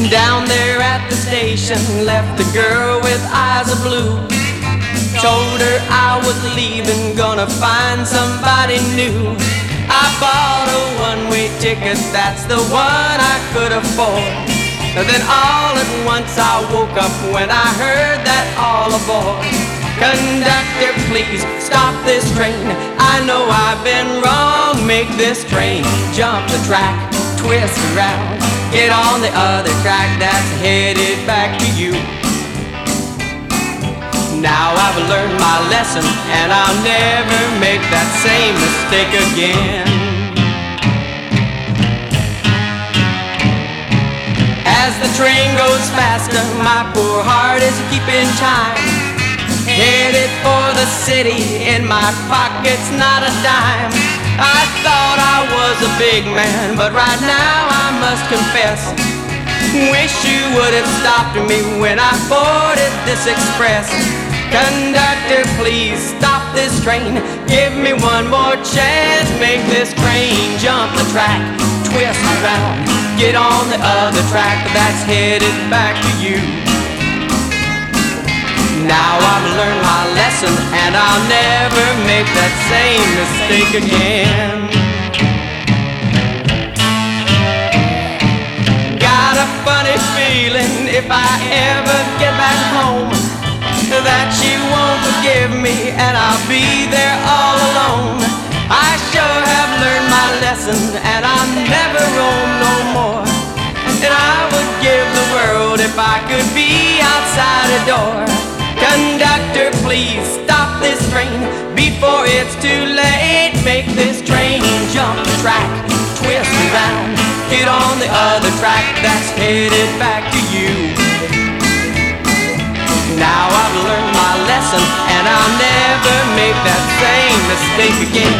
Down there at the station, left the girl with eyes of blue. Told her I was leaving, gonna find somebody new. I bought a one-way ticket, that's the one I could afford. Then all at once I woke up when I heard that all aboard. Conductor, please stop this train. I know I've been wrong. Make this train jump the track, twist around, get on the other track that's headed back to you. Now I've learned my lesson and I'll never make that same mistake again. As the train goes faster, my poor heart is keeping time. Headed for the city, in my pocket's not a dime. I thought I was a big man, but right now I must confess, wish you would have stopped me when I boarded this express. Conductor, please stop this train. Give me one more chance. Make this train jump the track, twist around, get on the other track that's headed back to you. Now I've learned my lesson and I'll never make that same mistake again. Got a funny feeling if I ever get back home that she won't forgive me and I'll be there all alone. I sure have learned my lesson and I'll never roam no more. And I would give the world if I could be outside a door. Conductor, please stop this train before it's too late. Make this train jump the track, twist around, get on the other track that's headed back to you. Now I've learned my lesson and I'll never make that same mistake again.